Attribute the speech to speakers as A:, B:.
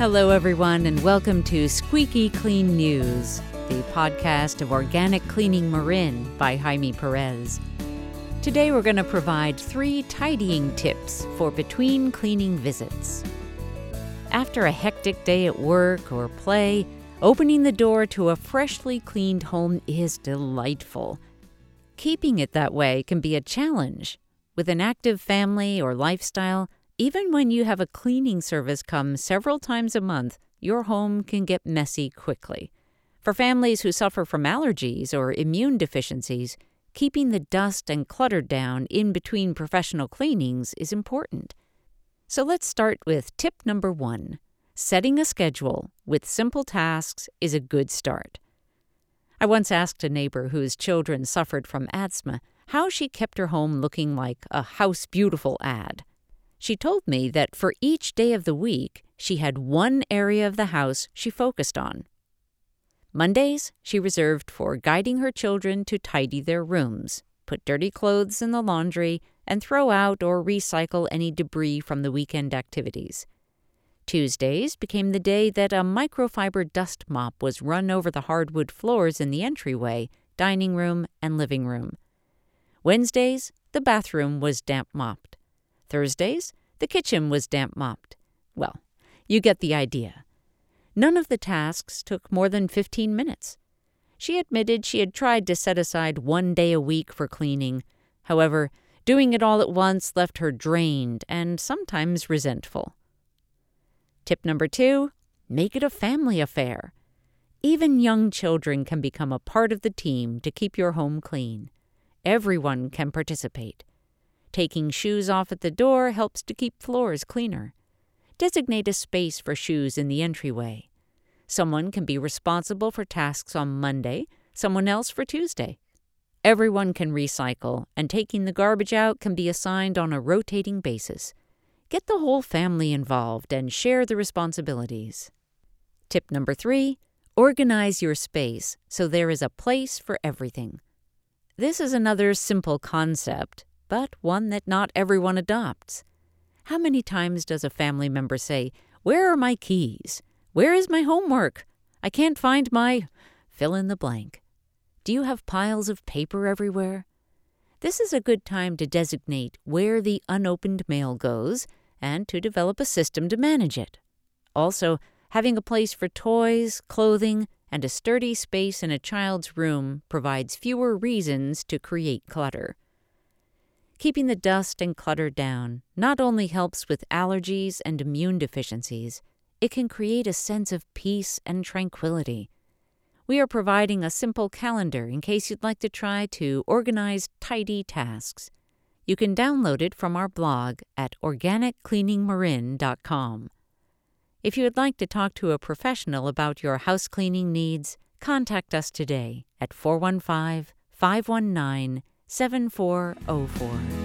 A: Hello, everyone, and welcome to Squeaky Clean News, the podcast of Organic Cleaning Marin by Jaime Perez. Today, we're going to provide 3 tidying tips for between cleaning visits. After a hectic day at work or play, opening the door to a freshly cleaned home is delightful. Keeping it that way can be a challenge. With an active family or lifestyle, even when you have a cleaning service come several times a month, your home can get messy quickly. For families who suffer from allergies or immune deficiencies, keeping the dust and clutter down in between professional cleanings is important. So let's start with tip number 1. Setting a schedule with simple tasks is a good start. I once asked a neighbor whose children suffered from asthma how she kept her home looking like a House Beautiful ad. She told me that for each day of the week, she had one area of the house she focused on. Mondays, she reserved for guiding her children to tidy their rooms, put dirty clothes in the laundry, and throw out or recycle any debris from the weekend activities. Tuesdays became the day that a microfiber dust mop was run over the hardwood floors in the entryway, dining room, and living room. Wednesdays, the bathroom was damp mopped. Thursdays, the kitchen was damp mopped. Well, you get the idea. None of the tasks took more than 15 minutes. She admitted she had tried to set aside one day a week for cleaning. However, doing it all at once left her drained and sometimes resentful. Tip number 2, make it a family affair. Even young children can become a part of the team to keep your home clean. Everyone can participate. Taking shoes off at the door helps to keep floors cleaner. Designate a space for shoes in the entryway. Someone can be responsible for tasks on Monday, someone else for Tuesday. Everyone can recycle, and taking the garbage out can be assigned on a rotating basis. Get the whole family involved and share the responsibilities. Tip number 3, organize your space so there is a place for everything. This is another simple concept, but one that not everyone adopts. How many times does a family member say, "Where are my keys? Where is my homework? I can't find my..." Fill in the blank. Do you have piles of paper everywhere? This is a good time to designate where the unopened mail goes and to develop a system to manage it. Also, having a place for toys, clothing, and a sturdy space in a child's room provides fewer reasons to create clutter. Keeping the dust and clutter down not only helps with allergies and immune deficiencies, it can create a sense of peace and tranquility. We are providing a simple calendar in case you'd like to try to organize tidy tasks. You can download it from our blog at organiccleaningmarin.com. If you would like to talk to a professional about your house cleaning needs, contact us today at 415-519-7404.